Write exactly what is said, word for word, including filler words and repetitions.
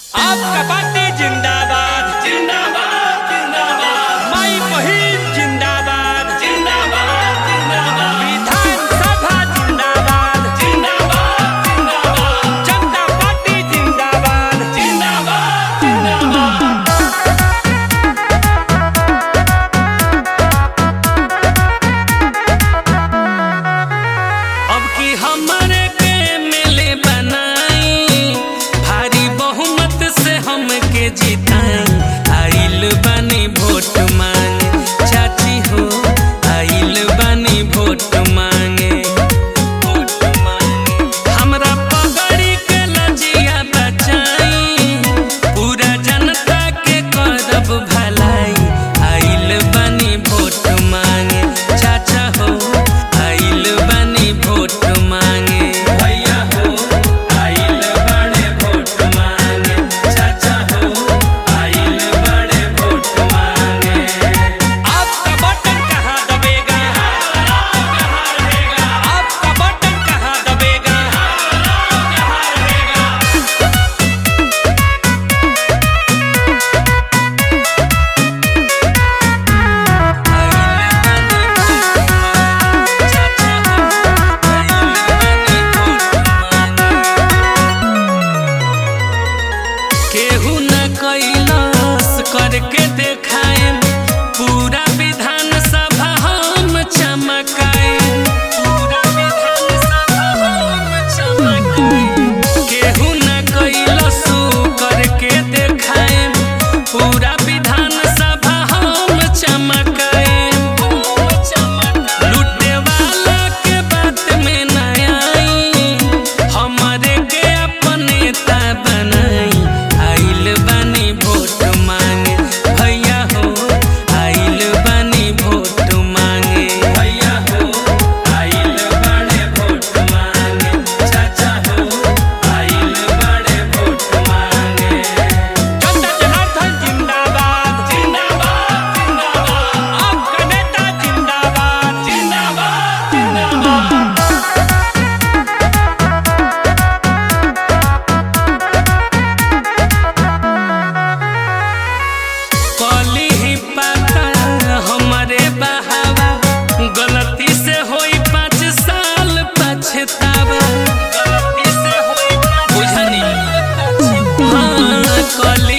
आपका पार्टी जिंदाबाद जिंदाबाद जिंदाबाद, माई बहिन जिंदाबाद जिंदाबाद जिंदाबाद, विधानसभा जिंदाबाद जिंदाबाद जिंदाबाद, जनता पार्टी जिंदाबाद जिंदाबाद जिंदाबाद। अब की हमारे के मेले बनाई, भारी बहुमत से हमके जिताई, आइल बानी वोट मांगे चाची हो, आइल बानी वोट मांगे वोट मांगे। हमरा पगड़ी के लजिया बचाई, पूरा जनता के करब भलाई, आइल बानी वोट मांगे चाचा हो, आइल बानी वोट मांगे भैया हो, आइल बड़े वोट मांगे चाचा हो, आइल बड़े वोट मांगे। आपका बटन कहाँ दबेगा, आपका बटन कहाँ दबेगा। केहू न कैलाश करके देखाएम, पूरा विधान सभा हम चमकाएम, पूरा विधान सभा हम चमकाएम। केहू न कैलाश करके देखाएम, पूरा विधान सभा हम चमकाएम। लूटे वाला के बात में न आई, हमारे के अपन नेता बनाई, आइल बानी वोट मांगे भैया हो, आइल बानी वोट मांगे भैया हो, आइल बड़े वोट मांगे चाचा हो, आइल बड़े वोट मांगे। जनता जनार्दन जिंदाबाद जिंदाबाद जिंदाबाद, आपका नेता जिंदाबाद जिंदाबाद जिंदाबाद। कली ही पाता हमारे बहावा, गलती से होई पाँच साल पछतावा, गलती से होई बुझनी हाँ कली